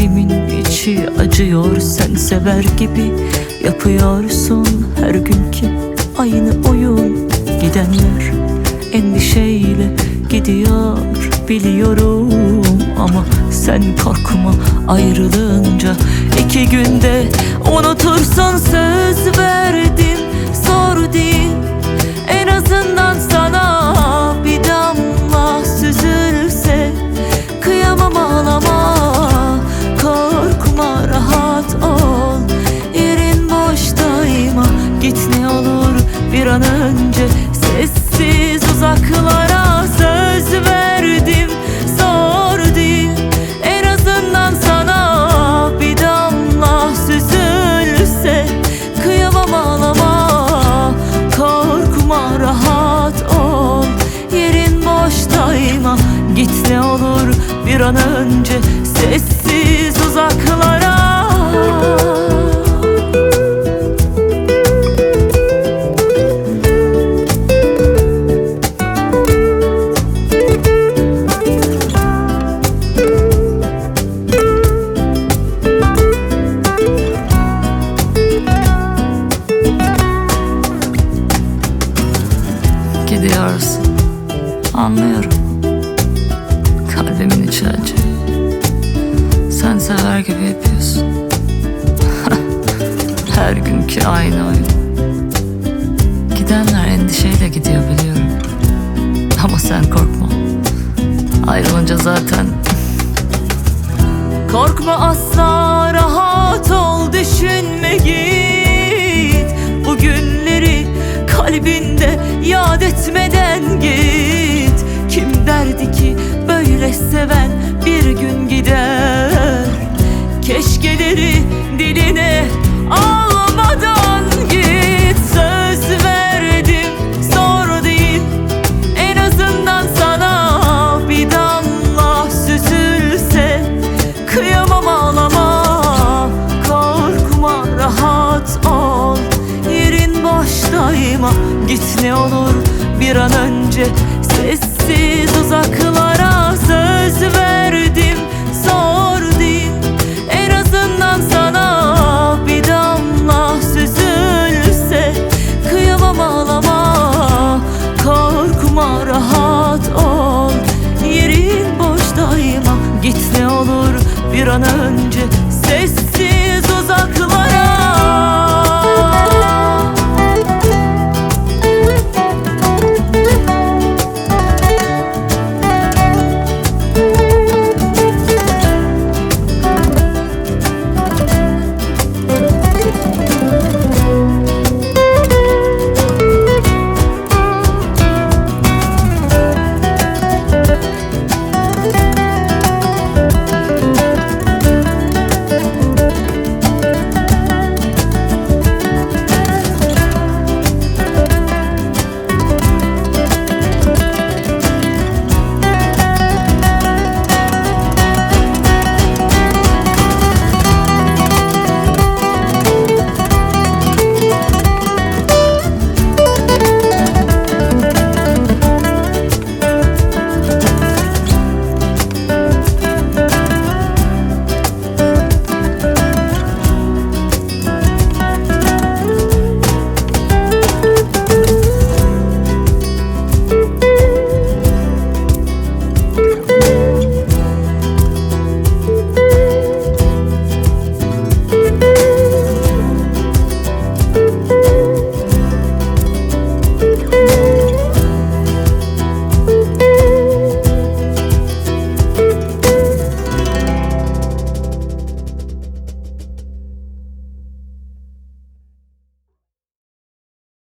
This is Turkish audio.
Kalbimin içi acıyor, sen sever gibi yapıyorsun her günkü aynı oyun. Gidenler endişeyle gidiyor biliyorum, ama sen korkma, ayrılınca 2 günde unutursun. Söz verdim, zor değil, en azından sana bir damla süzülse. Kıyamam, ağlama, korkma, rahat ol, yerin boş daima. Git ne olur bir an önce sessiz uzaklara. Söz verdim, zor değil, en azından sana bir damla süzülse. Kıyamam, ağlama, korkma, rahat ol, yerin boş daima. Git ne olur bir an önce sessiz uzaklara. Gidiyorsun, anlıyorum, kalbimin içi acı. Sen sever gibi yapıyorsun. Her günkü aynı oyun. Gidenler endişeyle gidiyor biliyorum, ama sen korkma, ayrılınca zaten. Korkma asla, rahat ol, düşünme, git. Bu günleri kalbinde yad etmeden git. Kim derdi ki böyle seven bir gün gider? Keşkeleri diline almadan git. Söz verdim, zor değil, en azından sana bir damla süzülse. Kıyamam, ağlama, korkma, rahat ol, yerin boş daima. Git ne olur bir an önce sessiz uzaklara. Söz verdim, zor değil, en azından sana bir damla süzülse. Kıyamam, ağlama, korkma, rahat ol, yerin boş daima. Git ne olur bir an önce